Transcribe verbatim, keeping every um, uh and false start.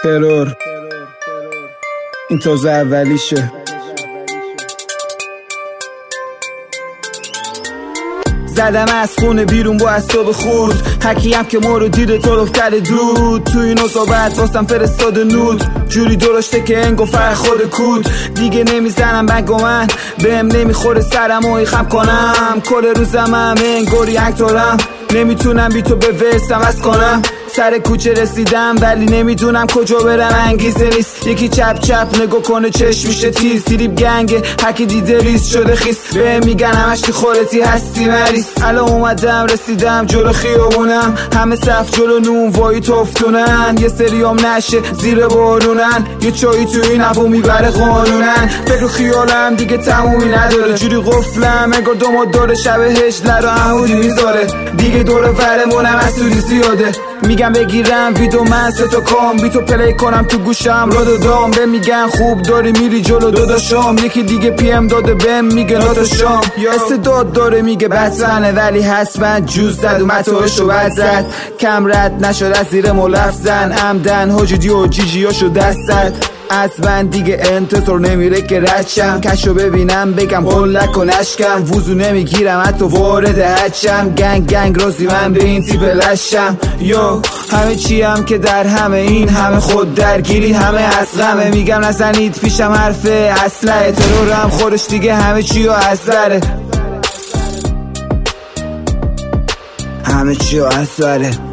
ترور این تازه اولیشه. زدم از خونه بیرون با اعصاب خورد، حکیم که ما رو دیده طرف کرده دود. تو این صحبت واسم فرستاده نود، جوری درشته که انگو فر خود کود. دیگه نمیزنم بگ و من بهم نمیخوره سرم و خم کنم. کل روزم هم انگاری اکتورم، نمیتونم بی تو به وستم از کنم. سر کوچه رسیدم ولی نمیدونم کجا برم، انگیزه نیست. یکی چپ چپ نگاه کنه چشم میشه تیز، دیریب گنگه هکی دیده ریز شده خیس. به میگن همش تو خورتی هستی مریض. الان اومدم رسیدم جلو خیابونم، همه صف جلو نون وایی تفتونن. یه سریام نشه زیر بارونن، یه چایی تو این هوا میبره قانونن. فکر خیالم دیگه تمومی نداره، جوری قفلم انگار دوماد داره شب هجله رو عمودی میذاره. دیگه دور ورمونم از سوری زیاده، میگم بگیرم ویدو من سه تا کام بیتو پلی کنم تو گوشم را دادام. به میگن خوب داری میری جلو داداشام، یکی دیگه پی ام داده بهم میگه ناتا شام. یا استعداد داره میگه بطنه ولی حتما جوز زد و متاعشو بد زد. کم رد نشد از زیر ملف زن عمدن حاجدی و جیجی هاشو دست زد. از من دیگه انتظار نمیره که ردشم، کشو ببینم بگم قلک و نشکم. وضو نمیگیرم حتی وارد حجم، گنگ گنگ رازی من به این تیپ لشم. یا همه چی هم که در همه این همه خود درگیری همه از غمه. میگم نزنید پیشم حرفه اسلحه، ترورم خورش دیگه همه چی و از ذره، همه چی و از ذره.